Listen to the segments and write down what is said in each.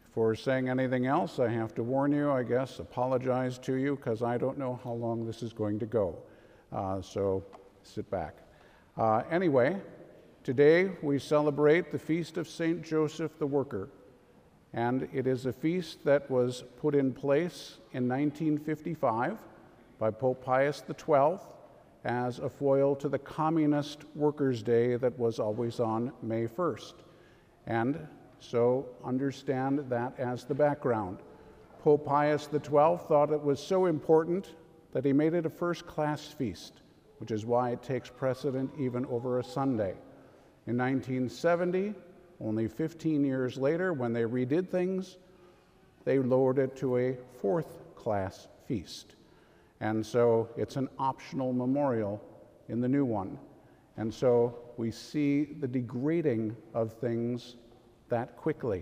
before saying anything else, I have to warn you, I guess, apologize to you, because I don't know how long this is going to go. So sit back. Anyway, today we celebrate the feast of St. Joseph the Worker. And it is a feast that was put in place in 1955 by Pope Pius XII as a foil to the Communist Workers' Day that was always on May 1st. And so understand that as the background. Pope Pius XII thought it was so important that he made it a first-class feast, which is why it takes precedent even over a Sunday. In 1970, only 15 years later, when they redid things, they lowered it to a fourth-class feast. And so it's an optional memorial in the new one. And so we see the degrading of things that quickly.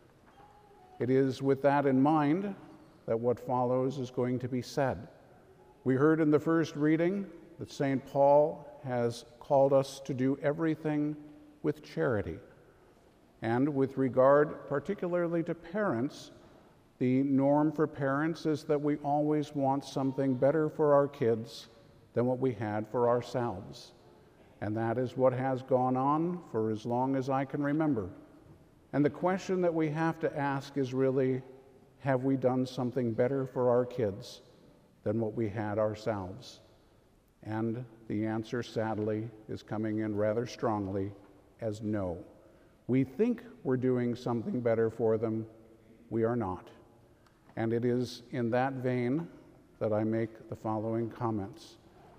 It is with that in mind that what follows is going to be said. We heard in the first reading that St. Paul has called us to do everything with charity. And with regard particularly to parents, the norm for parents is that we always want something better for our kids than what we had for ourselves. And that is what has gone on for as long as I can remember. And the question that we have to ask is really, have we done something better for our kids than what we had ourselves? And the answer, sadly, is coming in rather strongly as no. We think we're doing something better for them. We are not. And it is in that vein that I make the following comments.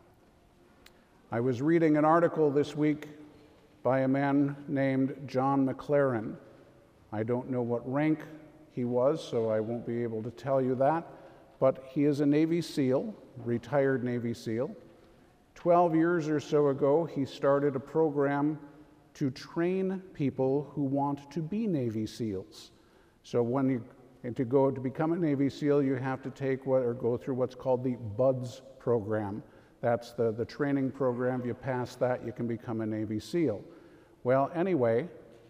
I was reading an article this week by a man named John McLaren. I don't know what rank he was, so I won't be able to tell you that, but he is a Navy SEAL, retired Navy SEAL. 12 years or so ago, he started a program to train people who want to be Navy SEALs. So to become a Navy SEAL, you have to go through what's called the BUDS program. That's the training program. If you pass that, you can become a Navy SEAL. Well, anyway,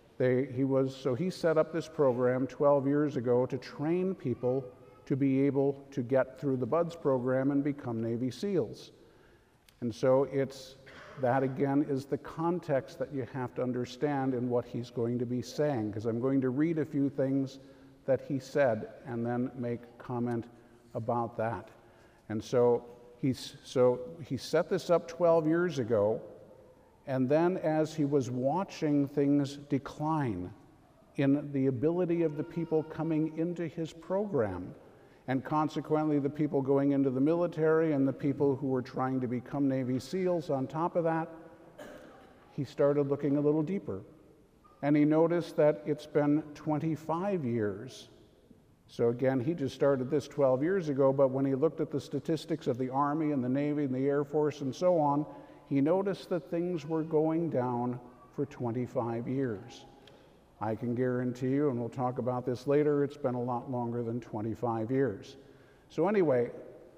he set up this program 12 years ago to train people to be able to get through the BUDS program and become Navy SEALs. And so that again is the context that you have to understand in what he's going to be saying, because I'm going to read a few things that he said and then make comment about that. And so he set this up 12 years ago, and then as he was watching things decline in the ability of the people coming into his program, and consequently the people going into the military and the people who were trying to become Navy SEALs on top of that, he started looking a little deeper. And he noticed that it's been 25 years. So again, he just started this 12 years ago, but when he looked at the statistics of the Army and the Navy and the Air Force and so on, he noticed that things were going down for 25 years. I can guarantee you, and we'll talk about this later, it's been a lot longer than 25 years. So anyway,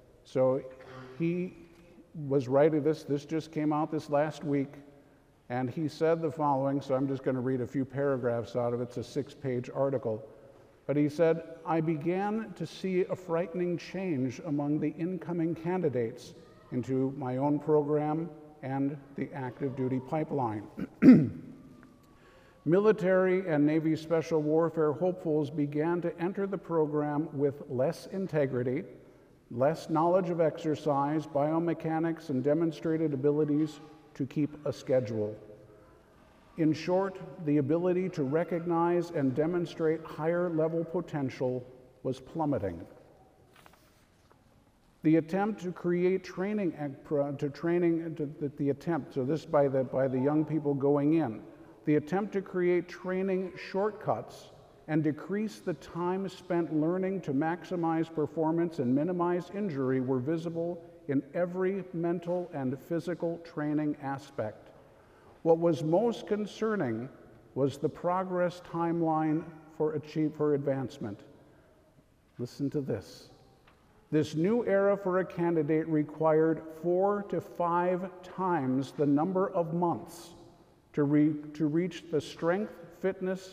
he was writing this just came out this last week, and he said the following, so I'm just going to read a few paragraphs out of it. It's a 6-page article. But he said, I began to see a frightening change among the incoming candidates into my own program and the active duty pipeline. Military and Navy special warfare hopefuls began to enter the program with less integrity, less knowledge of exercise, biomechanics, and demonstrated abilities to keep a schedule. In short, the ability to recognize and demonstrate higher level potential was plummeting. The attempt to create training, so this by the young people going in, the attempt to create training shortcuts and decrease the time spent learning to maximize performance and minimize injury were visible in every mental and physical training aspect. What was most concerning was the progress timeline for advancement. Listen to this. This new era for a candidate required 4 to 5 times the number of months to reach the strength, fitness,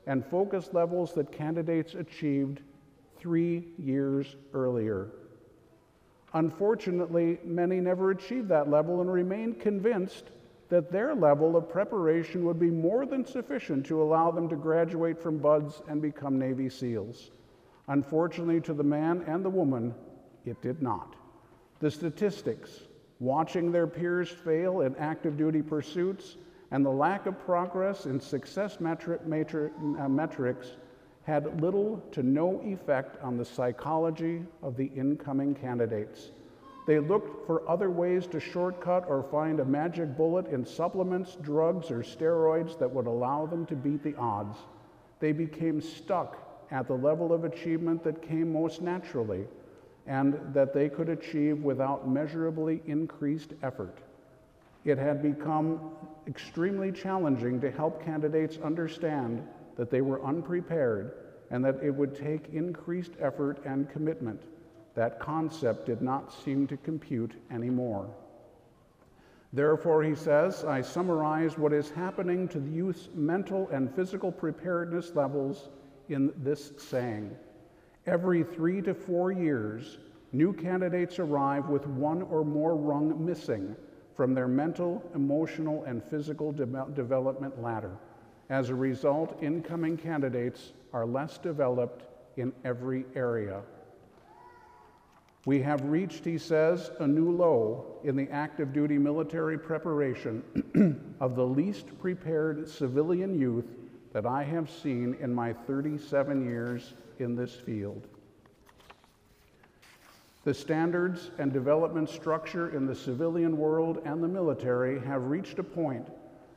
and focus levels that candidates achieved 3 years earlier. Unfortunately, many never achieved that level and remained convinced that their level of preparation would be more than sufficient to allow them to graduate from BUD/S and become Navy SEALs. Unfortunately, to the man and the woman, it did not. The statistics, watching their peers fail in active duty pursuits, and the lack of progress in success metrics had little to no effect on the psychology of the incoming candidates. They looked for other ways to shortcut or find a magic bullet in supplements, drugs, or steroids that would allow them to beat the odds. They became stuck at the level of achievement that came most naturally and that they could achieve without measurably increased effort. It had become extremely challenging to help candidates understand that they were unprepared and that it would take increased effort and commitment. That concept did not seem to compute anymore. Therefore, he says, I summarize what is happening to the youth's mental and physical preparedness levels in this saying. Every 3 to 4 years, new candidates arrive with one or more rung missing from their mental, emotional, and physical development ladder. As a result, incoming candidates are less developed in every area. We have reached, he says, a new low in the active duty military preparation of the least prepared civilian youth that I have seen in my 37 years in this field. The standards and development structure in the civilian world and the military have reached a point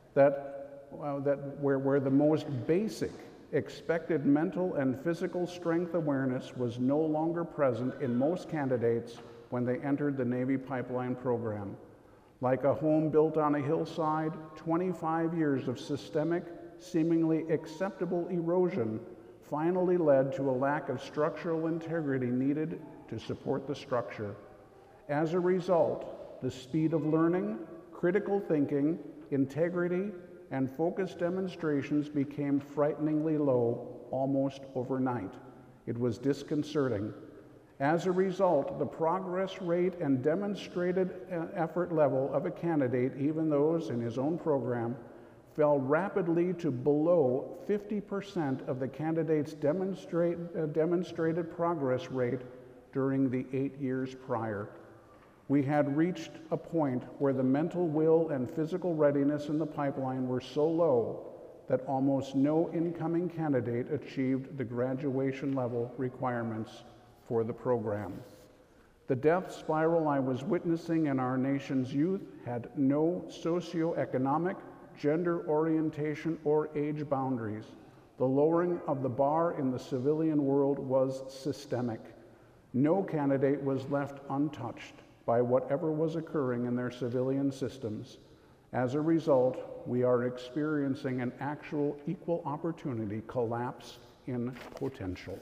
where the most basic expected mental and physical strength awareness was no longer present in most candidates when they entered the Navy pipeline program. Like a home built on a hillside, 25 years of systemic, seemingly acceptable erosion finally led to a lack of structural integrity needed to support the structure. As a result, the speed of learning, critical thinking, integrity, and focused demonstrations became frighteningly low almost overnight. It was disconcerting. As a result, the progress rate and demonstrated effort level of a candidate, even those in his own program, fell rapidly to below 50% of the candidate's demonstrated progress rate during the 8 years prior. We had reached a point where the mental will and physical readiness in the pipeline were so low that almost no incoming candidate achieved the graduation level requirements for the program. The death spiral I was witnessing in our nation's youth had no socioeconomic, gender orientation, or age boundaries. The lowering of the bar in the civilian world was systemic. No candidate was left untouched by whatever was occurring in their civilian systems. As a result, we are experiencing an actual equal opportunity collapse in potential.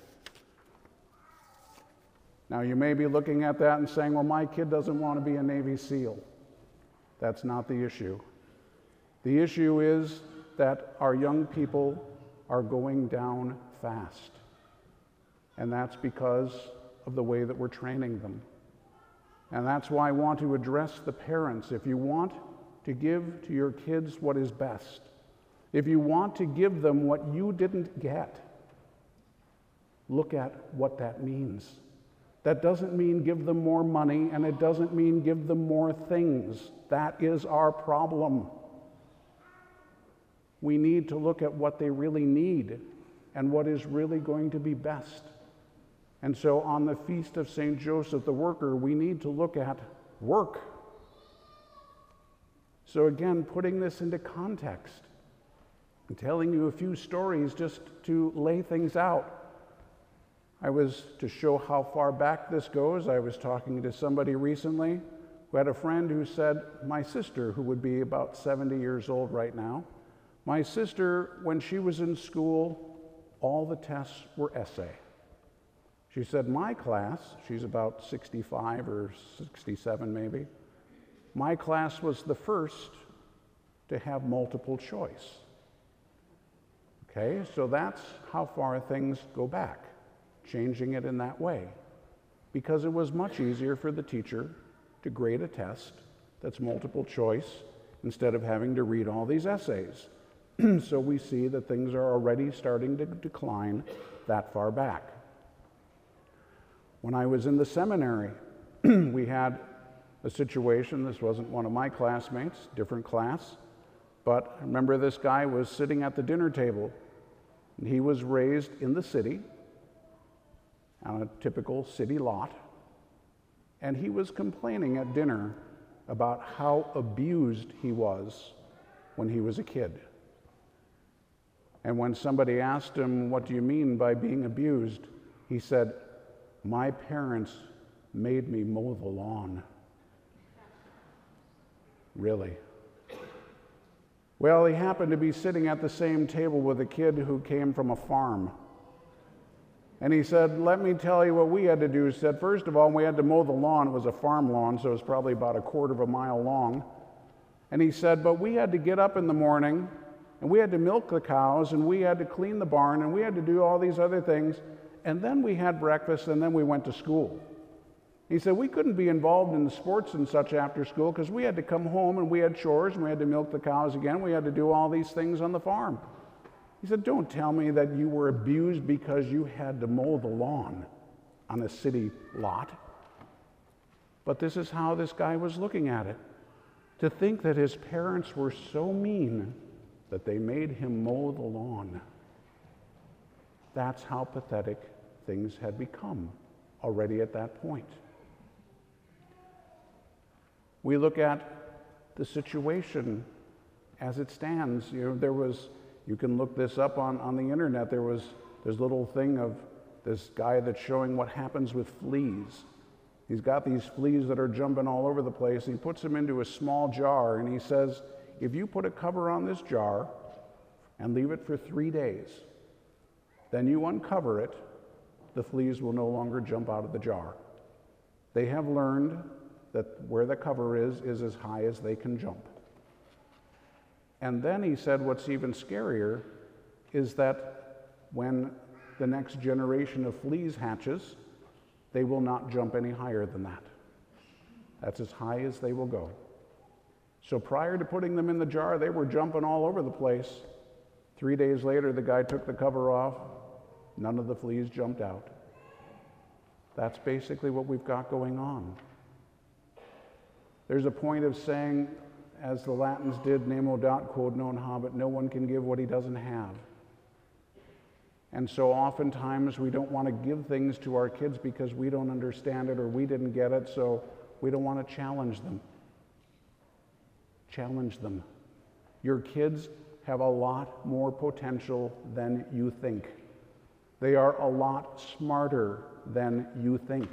Now, you may be looking at that and saying, well, my kid doesn't want to be a Navy SEAL. That's not the issue. The issue is that our young people are going down fast. And that's because of the way that we're training them. And that's why I want to address the parents. If you want to give to your kids what is best, if you want to give them what you didn't get, look at what that means. That doesn't mean give them more money, and it doesn't mean give them more things. That is our problem. We need to look at what they really need and what is really going to be best. And so on the Feast of St. Joseph the Worker, we need to look at work. So again, putting this into context, I'm telling you a few stories just to lay things out. To show how far back this goes, I was talking to somebody recently who had a friend who said, my sister, who would be about 70 years old right now, my sister, when she was in school, all the tests were essay. She said, my class, she's about 65 or 67 maybe, my class was the first to have multiple choice. Okay, so that's how far things go back, changing it in that way. Because it was much easier for the teacher to grade a test that's multiple choice instead of having to read all these essays. So we see that things are already starting to decline that far back. When I was in the seminary, we had a situation. This wasn't one of my classmates, different class, but I remember this guy was sitting at the dinner table. He was raised in the city, on a typical city lot, and he was complaining at dinner about how abused he was when he was a kid. And when somebody asked him, "What do you mean by being abused?" he said, "My parents made me mow the lawn." Really? Well, he happened to be sitting at the same table with a kid who came from a farm. And he said, "Let me tell you what we had to do." He said, "First of all, we had to mow the lawn." It was a farm lawn, so it was probably about a quarter of a mile long. And he said, "But we had to get up in the morning, and we had to milk the cows, and we had to clean the barn, and we had to do all these other things. And then we had breakfast, and then we went to school." He said, "We couldn't be involved in the sports and such after school because we had to come home and we had chores and we had to milk the cows again. We had to do all these things on the farm." He said, "Don't tell me that you were abused because you had to mow the lawn on a city lot." But this is how this guy was looking at it. To think that his parents were so mean that they made him mow the lawn. That's how pathetic things had become already at that point. We look at the situation as it stands. You can look this up on the internet. There's little thing of this guy that's showing what happens with fleas. He's got these fleas that are jumping all over the place. He puts them into a small jar and he says, if you put a cover on this jar and leave it for 3 days, then you uncover it, the fleas will no longer jump out of the jar. They have learned that where the cover is as high as they can jump. And then he said what's even scarier is that when the next generation of fleas hatches, they will not jump any higher than that. That's as high as they will go. So prior to putting them in the jar, they were jumping all over the place. 3 days later, the guy took the cover off. None of the fleas jumped out. That's basically what we've got going on. There's a point of saying, as the Latins did, nemo dat quod non habet, no one can give what he doesn't have. And so oftentimes we don't want to give things to our kids because we don't understand it or we didn't get it, so we don't want to challenge them. Challenge them. Your kids have a lot more potential than you think. They are a lot smarter than you think.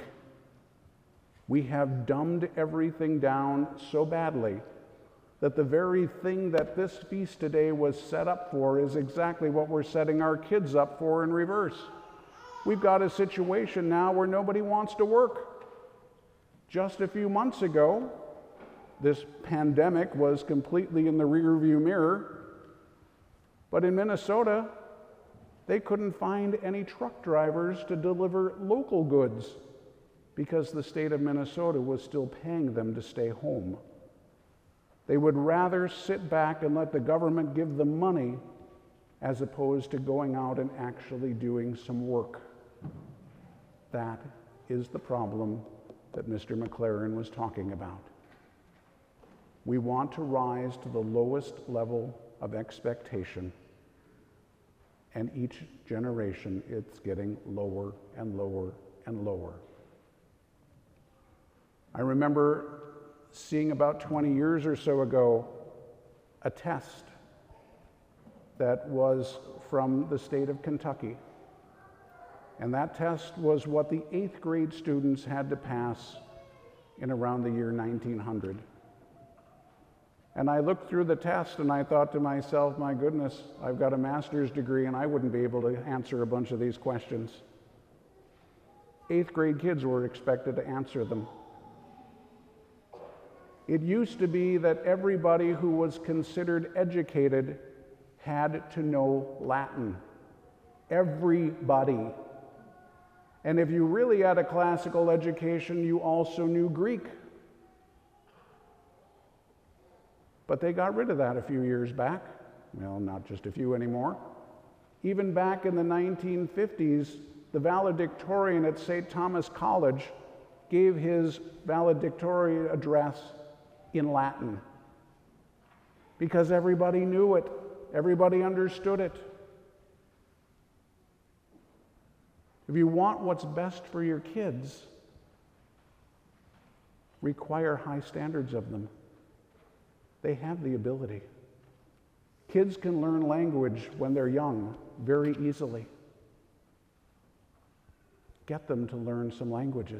We have dumbed everything down so badly that the very thing that this feast today was set up for is exactly what we're setting our kids up for in reverse. We've got a situation now where nobody wants to work. Just a few months ago, this pandemic was completely in the rearview mirror, but in Minnesota, they couldn't find any truck drivers to deliver local goods because the state of Minnesota was still paying them to stay home. They would rather sit back and let the government give them money as opposed to going out and actually doing some work. That is the problem that Mr. McLaren was talking about. We want to rise to the lowest level of expectation, and each generation it's getting lower and lower and lower. I remember seeing about 20 years or so ago a test that was from the state of Kentucky. And that test was what the 8th grade students had to pass in around the year 1900. And I looked through the test and I thought to myself, my goodness, I've got a master's degree and I wouldn't be able to answer a bunch of these questions. 8th grade kids were expected to answer them. It used to be that everybody who was considered educated had to know Latin. Everybody. And if you really had a classical education, you also knew Greek. But they got rid of that a few years back. Well, not just a few anymore. Even back in the 1950s, the valedictorian at St. Thomas College gave his valedictorian address in Latin because everybody knew it, everybody understood it. If you want what's best for your kids, require high standards of them. They have the ability. Kids can learn language when they're young very easily. Get them to learn some languages.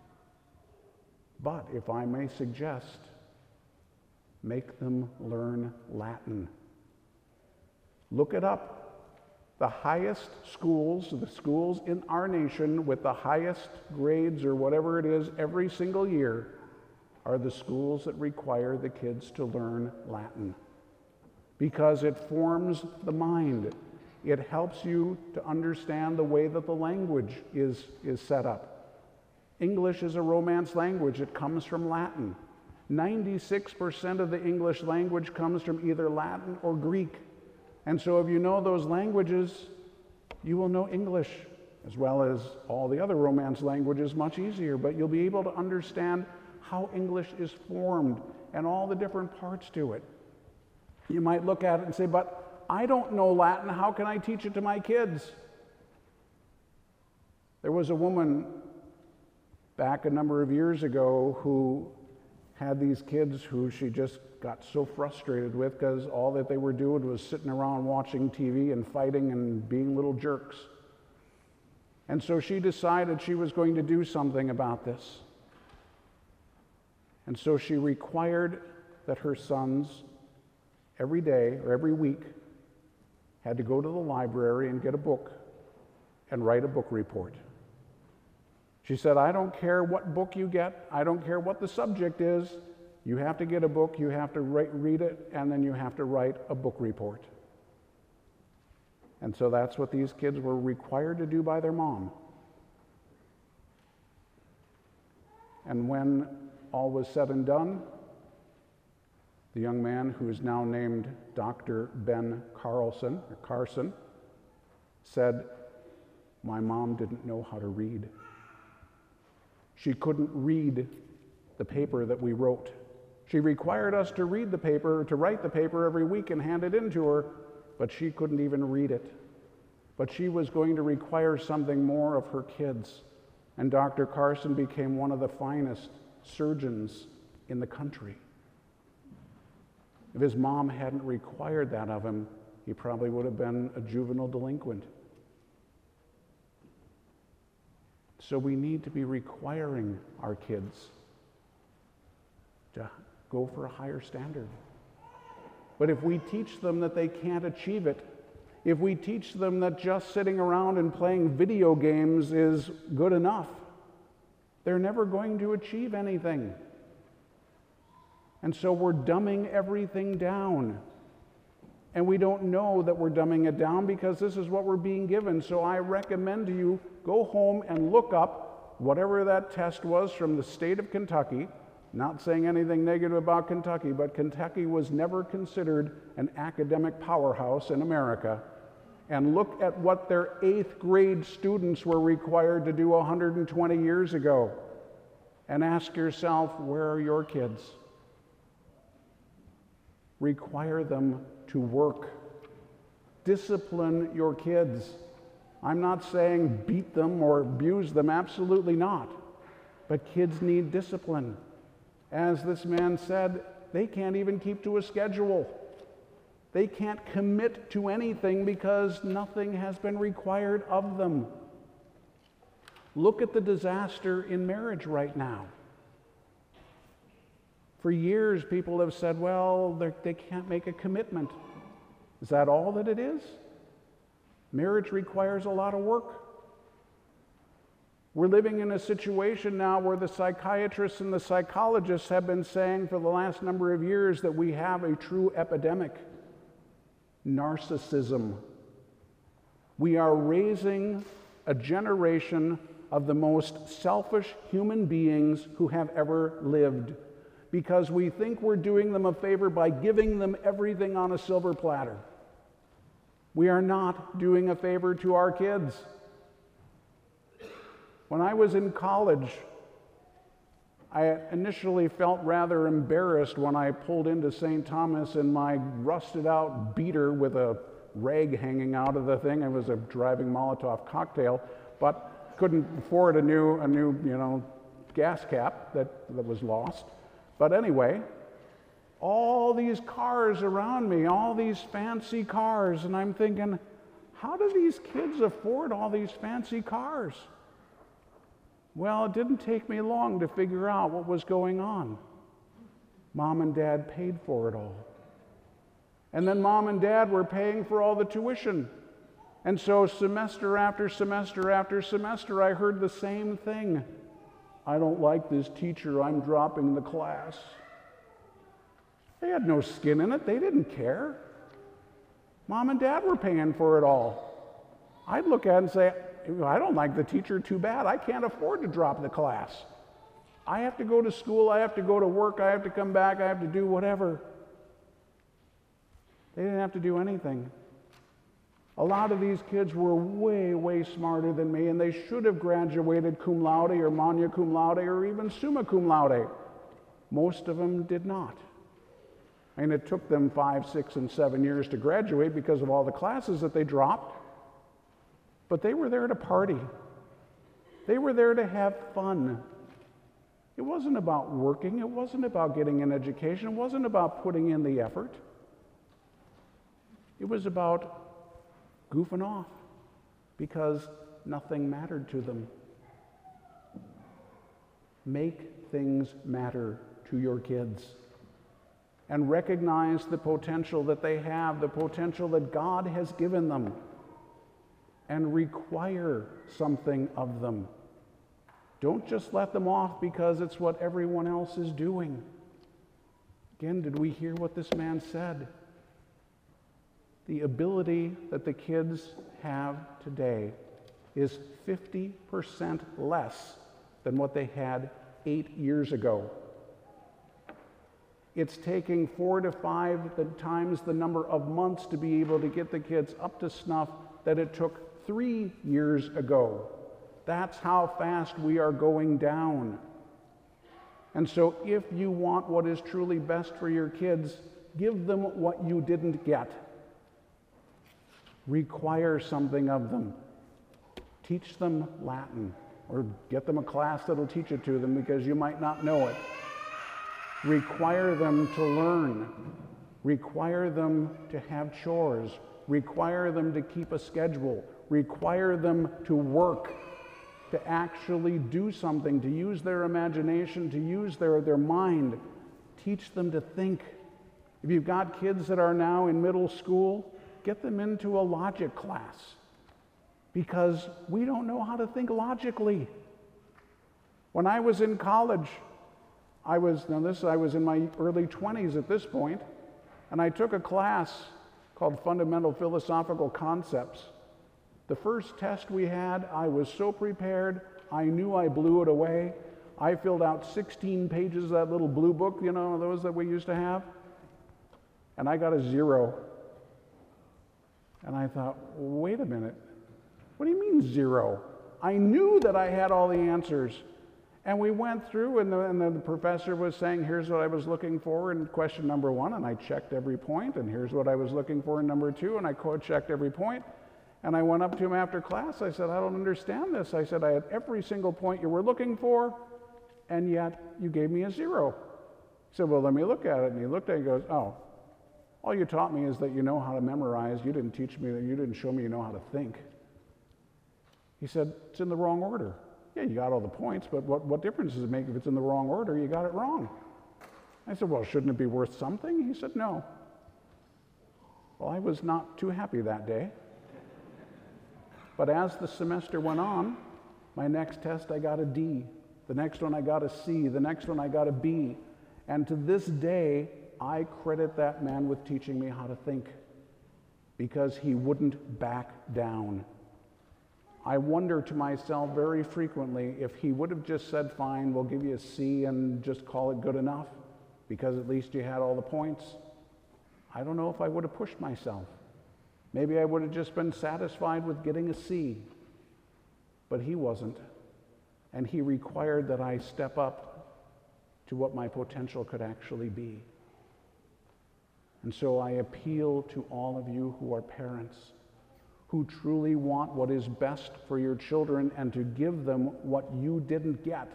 But if I may suggest, make them learn Latin. Look it up. The highest schools, the schools in our nation with the highest grades or whatever it is every single year, are the schools that require the kids to learn Latin. Because it forms the mind. It helps you to understand the way that the language is set up. English is a Romance language. It comes from Latin. 96% of the English language comes from either Latin or Greek. And so if you know those languages, you will know English, as well as all the other Romance languages much easier. But you'll be able to understand how English is formed and all the different parts to it. You might look at it and say, but I don't know Latin, how can I teach it to my kids? There was a woman back a number of years ago who had these kids who she just got so frustrated with because all that they were doing was sitting around watching TV and fighting and being little jerks. And so she decided she was going to do something about this. And so she required that her sons every day or every week had to go to the library and get a book and write a book report. She said, I don't care what book you get, I don't care what the subject is, you have to get a book, you have to read it, and then you have to write a book report. And so that's what these kids were required to do by their mom. And when all was said and done, the young man, who is now named Dr. Ben Carson, said, my mom didn't know how to read. She couldn't read the paper that we wrote. She required us to read the paper, to write the paper every week and hand it in to her, but she couldn't even read it. But she was going to require something more of her kids. And Dr. Carson became one of the finest surgeons in the country. If his mom hadn't required that of him, he probably would have been a juvenile delinquent. So we need to be requiring our kids to go for a higher standard. But if we teach them that they can't achieve it, if we teach them that just sitting around and playing video games is good enough, they're never going to achieve anything. And so we're dumbing everything down. And we don't know that we're dumbing it down because this is what we're being given. So I recommend to you, go home and look up whatever that test was from the state of Kentucky. Not saying anything negative about Kentucky, but Kentucky was never considered an academic powerhouse in America. And look at what their 8th grade students were required to do 120 years ago. And ask yourself, where are your kids? Require them to work. Discipline your kids. I'm not saying beat them or abuse them, absolutely not. But kids need discipline. As this man said, they can't even keep to a schedule. They can't commit to anything because nothing has been required of them. Look at the disaster in marriage right now. For years, people have said, well, they can't make a commitment. Is that all that it is? Marriage requires a lot of work. We're living in a situation now where the psychiatrists and the psychologists have been saying for the last number of years that we have a true epidemic. narcissism. We are raising a generation of the most selfish human beings who have ever lived because we think we're doing them a favor by giving them everything on a silver platter. We are not doing a favor to our kids. When I was in college, I initially felt rather embarrassed when I pulled into St. Thomas in my rusted out beater with a rag hanging out of the thing. I was a driving Molotov cocktail, but couldn't afford a new gas cap that was lost. But anyway, all these cars around me, all these fancy cars, and I'm thinking, how do these kids afford all these fancy cars? Well, it didn't take me long to figure out what was going on. Mom and Dad paid for it all. And then Mom and Dad were paying for all the tuition. And so semester after semester after semester, I heard the same thing. I don't like this teacher, I'm dropping the class. They had no skin in it, they didn't care. Mom and Dad were paying for it all. I'd look at it and say, I don't like the teacher, too bad. I can't afford to drop the class. I have to go to school, I have to go to work, I have to come back, I have to do whatever. They didn't have to do anything. A lot of these kids were way, way smarter than me, and they should have graduated cum laude or magna cum laude or even summa cum laude. Most of them did not. And it took them 5, 6, and 7 years to graduate because of all the classes that they dropped. But they were there to party. They were there to have fun. It wasn't about working. It wasn't about getting an education. It wasn't about putting in the effort. It was about goofing off because nothing mattered to them. Make things matter to your kids and recognize the potential that they have, the potential that God has given them, and require something of them. Don't just let them off because it's what everyone else is doing. Again, did we hear what this man said? The ability that the kids have today is 50% less than what they had 8 years ago. It's taking 4 to 5 times the number of months to be able to get the kids up to snuff that it took 3 years ago. That's how fast we are going down. And so if you want what is truly best for your kids, give them what you didn't get. Require something of them. Teach them Latin, or get them a class that'll teach it to them because you might not know it. Require them to learn. Require them to have chores. Require them to keep a schedule. Require them to work, to actually do something, to use their imagination, to use their mind. Teach them to think. If you've got kids that are now in middle school, get them into a logic class because we don't know how to think logically. When I was in college, I was in my early 20s at this point, and I took a class called Fundamental Philosophical Concepts. The first test we had, I was so prepared, I knew I blew it away. I filled out 16 pages of that little blue book, those that we used to have, and I got a 0. And I thought, wait a minute, what do you mean 0? I knew that I had all the answers. And we went through, and the professor was saying, here's what I was looking for in question number 1, and I checked every point, and here's what I was looking for in number 2, and I checked every point. And I went up to him after class, I said, I don't understand this. I said, I had every single point you were looking for, and yet you gave me a 0. He said, well, let me look at it. And he looked at it and goes, oh, all you taught me is that you know how to memorize. You didn't teach me, you didn't show me you know how to think. He said, it's in the wrong order. Yeah, you got all the points, but what difference does it make if it's in the wrong order? You got it wrong. I said, well, shouldn't it be worth something? He said, no. Well, I was not too happy that day. But as the semester went on, my next test I got a D. The next one I got a C. The next one I got a B. And to this day, I credit that man with teaching me how to think. because he wouldn't back down. I wonder to myself very frequently if he would have just said, fine, we'll give you a C and just call it good enough because at least you had all the points. I don't know if I would have pushed myself. Maybe I would have just been satisfied with getting a C. But he wasn't. And he required that I step up to what my potential could actually be. And so I appeal to all of you who are parents, who truly want what is best for your children and to give them what you didn't get.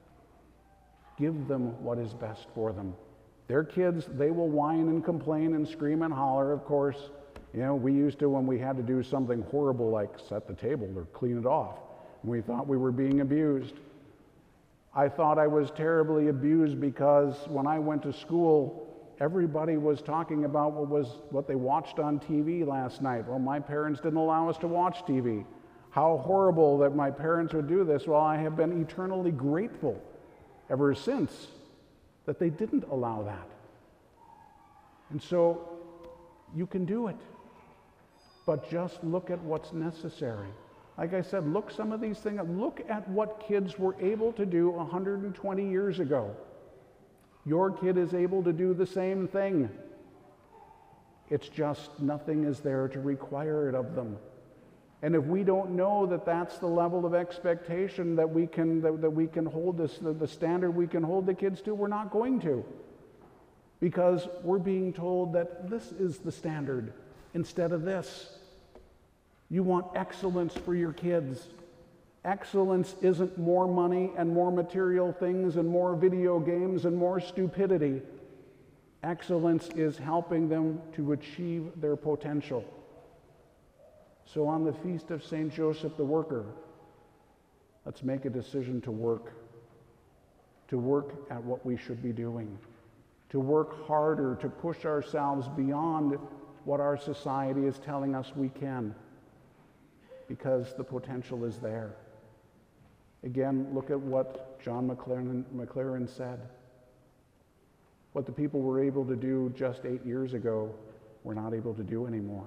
Give them what is best for them. Their kids, they will whine and complain and scream and holler, of course. You know, we used to, when we had to do something horrible like set the table or clean it off, and we thought we were being abused. I thought I was terribly abused because when I went to school, everybody was talking about what they watched on TV last night. Well, my parents didn't allow us to watch TV. How horrible that my parents would do this. Well, I have been eternally grateful ever since that they didn't allow that. And so you can do it, but just look at what's necessary. Like I said, look some of these things, look at what kids were able to do 120 years ago. Your kid is able to do the same thing. It's just nothing is there to require it of them. And if we don't know that that's the level of expectation that we can hold this, the standard we can hold the kids to, we're not going to. Because we're being told that this is the standard instead of this. You want excellence for your kids. Excellence isn't more money and more material things and more video games and more stupidity. Excellence is helping them to achieve their potential. So on the feast of St. Joseph the Worker, let's make a decision to work at what we should be doing, to work harder, to push ourselves beyond what our society is telling us we can, because the potential is there. Again, look at what John Maclaren said. What the people were able to do just 8 years ago, we're not able to do anymore.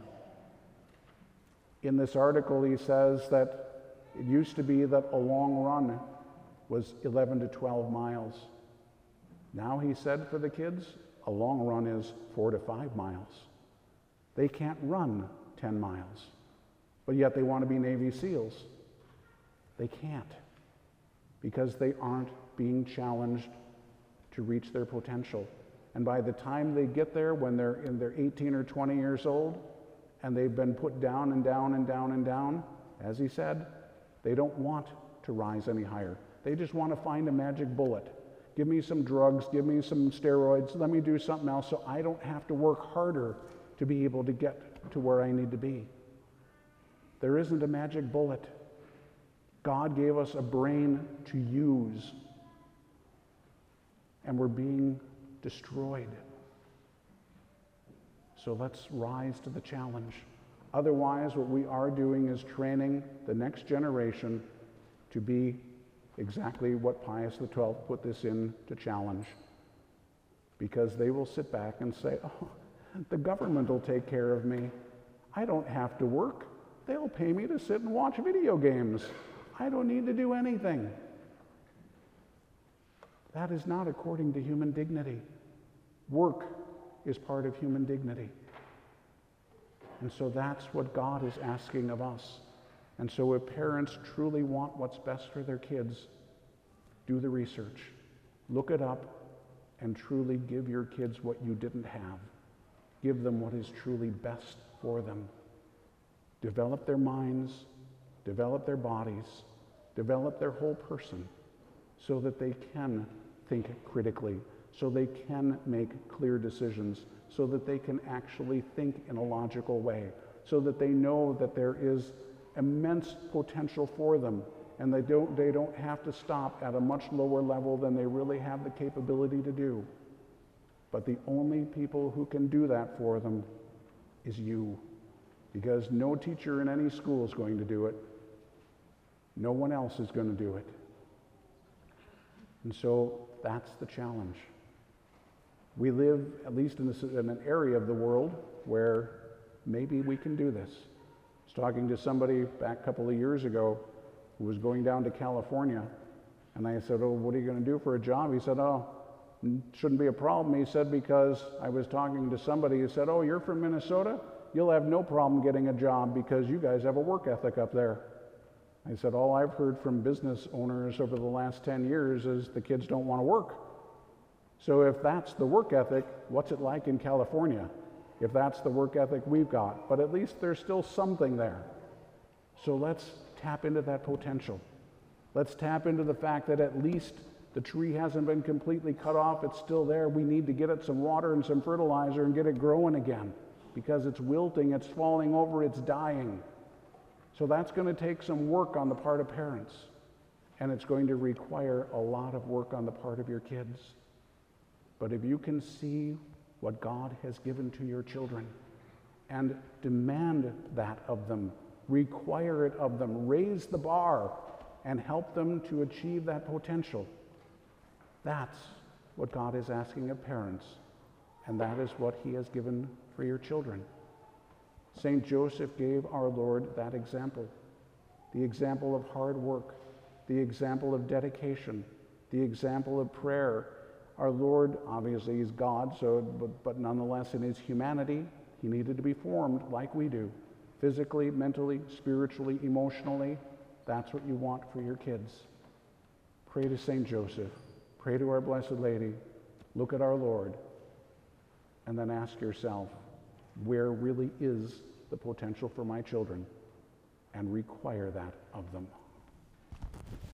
In this article, he says that it used to be that a long run was 11 to 12 miles. Now, he said for the kids, a long run is 4 to 5 miles. They can't run 10 miles, but yet they want to be Navy SEALs. They can't, because they aren't being challenged to reach their potential. And by the time they get there, when they're 18 or 20 years old, and they've been put down and down and down and down, as he said, they don't want to rise any higher. They just want to find a magic bullet. Give me some drugs, give me some steroids, let me do something else so I don't have to work harder to be able to get to where I need to be. There isn't a magic bullet. God gave us a brain to use, and we're being destroyed. So let's rise to the challenge. Otherwise, what we are doing is training the next generation to be exactly what Pius XII put this in to challenge. Because they will sit back and say, oh, the government will take care of me. I don't have to work. They'll pay me to sit and watch video games. I don't need to do anything. That is not according to human dignity. Work is part of human dignity. And so that's what God is asking of us. And so if parents truly want what's best for their kids, do the research, look it up, and truly give your kids what you didn't have. Give them what is truly best for them. Develop their minds, develop their bodies, develop their whole person so that they can think critically, so they can make clear decisions, so that they can actually think in a logical way, so that they know that there is immense potential for them, and they don't have to stop at a much lower level than they really have the capability to do. But the only people who can do that for them is you, because no teacher in any school is going to do it. No one else is going to do it. And so that's the challenge. We live, at least in an area of the world, where maybe we can do this. I was talking to somebody back a couple of years ago who was going down to California, and I said, oh, what are you going to do for a job? He said, oh, shouldn't be a problem. He said, because I was talking to somebody who said, oh, you're from Minnesota? You'll have no problem getting a job because you guys have a work ethic up there. I said, all I've heard from business owners over the last 10 years is the kids don't want to work. So if that's the work ethic, what's it like in California? If that's the work ethic we've got, but at least there's still something there. So let's tap into that potential. Let's tap into the fact that at least the tree hasn't been completely cut off, it's still there. We need to get it some water and some fertilizer and get it growing again because it's wilting, it's falling over, it's dying. So that's going to take some work on the part of parents, and it's going to require a lot of work on the part of your kids. But if you can see what God has given to your children and demand that of them, require it of them, raise the bar, and help them to achieve that potential, that's what God is asking of parents, and that is what he has given for your children. St. Joseph gave our Lord that example, the example of hard work, the example of dedication, the example of prayer. Our Lord, obviously, is God, but nonetheless, in his humanity, he needed to be formed like we do, physically, mentally, spiritually, emotionally. That's what you want for your kids. Pray to St. Joseph. Pray to our Blessed Lady. Look at our Lord. And then ask yourself, where really is the potential for my children? And require that of them.